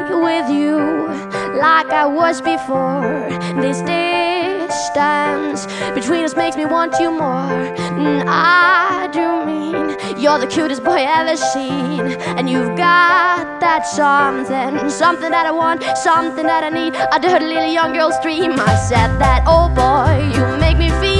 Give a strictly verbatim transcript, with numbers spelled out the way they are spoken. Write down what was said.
with you like I was before. This distance between us makes me want you more. And I do mean you're the cutest boy I ever seen, and you've got that something, something that I want, something that I need, a dirty little young girl's dream. I said that, oh boy, you make me feel